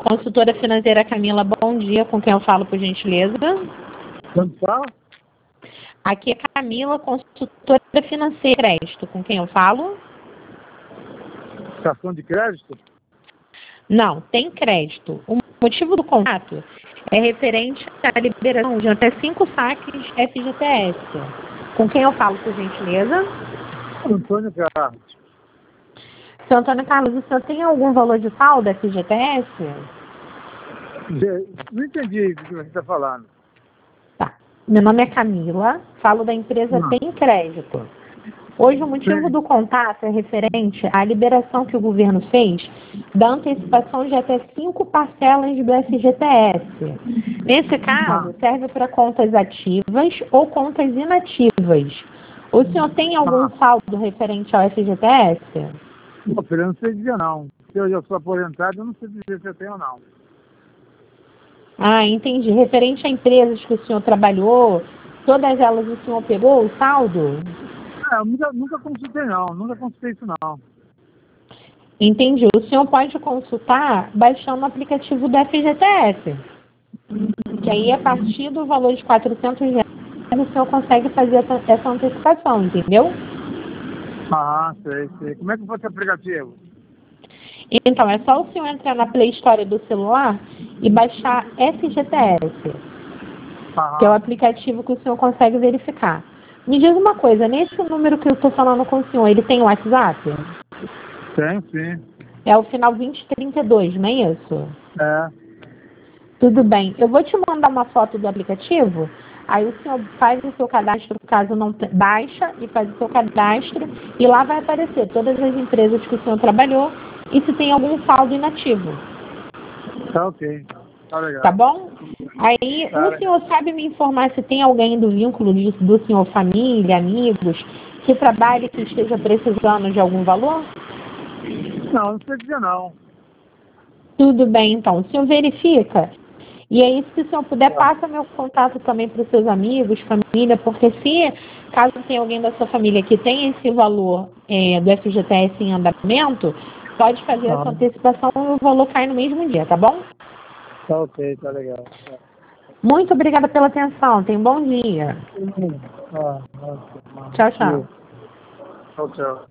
Consultora financeira Camila, bom dia. Com quem eu falo, por gentileza? Quando fala? Aqui é Camila, consultora financeira crédito. Com quem eu falo? Cartão de crédito? Não, tem crédito. O motivo do contato é referente à liberação de até 5 saques FGTS. Com quem eu falo, por gentileza? Antônio Carlos. Seu Antônio Carlos, o senhor tem algum valor de saldo FGTS? Não entendi o que você está falando. Tá. Meu nome é Camila, falo da empresa Tem Crédito. Hoje o motivo do contato é referente à liberação que o governo fez da antecipação de até 5 parcelas do FGTS. Nesse caso, serve para contas ativas ou contas inativas. O senhor tem algum saldo referente ao FGTS? Não, filho, eu não sei dizer não. Se eu já sou aposentado, eu não sei dizer se eu tenho ou não. Ah, entendi. Referente a empresas que o senhor trabalhou, todas elas o senhor pegou o saldo? Eu nunca consultei não, nunca consultei isso não. Entendi. O senhor pode consultar baixando o aplicativo do FGTS. Que aí, a partir do valor de R$ 400, o senhor consegue fazer essa antecipação, entendeu? Sei. Como é que foi esse aplicativo? Então, é só o senhor entrar na Play Store do celular e baixar FGTS, que é o aplicativo que o senhor consegue verificar. Me diz uma coisa, nesse número que eu estou falando com o senhor, ele tem WhatsApp? Tem, sim. É o final 2032, não é isso? É. Tudo bem. Eu vou te mandar uma foto do aplicativo, aí o senhor faz o seu cadastro, caso não baixa, e faz o seu cadastro, e lá vai aparecer todas as empresas que o senhor trabalhou e se tem algum saldo inativo. Tá ok. Tá legal. Tá bom? Aí, o senhor sabe me informar se tem alguém do vínculo do senhor, família, amigos, que trabalhe, que esteja precisando de algum valor? Não sei dizer não. Tudo bem, então. O senhor verifica. E aí, se o senhor puder, passa meu contato também para os seus amigos, família, porque se, caso tenha alguém da sua família que tenha esse valor do FGTS em andamento, pode fazer essa antecipação e o valor cai no mesmo dia, tá bom? Tá ok, tá legal. Muito obrigada pela atenção. Tenha um bom dia. Tchau, tchau. Tchau.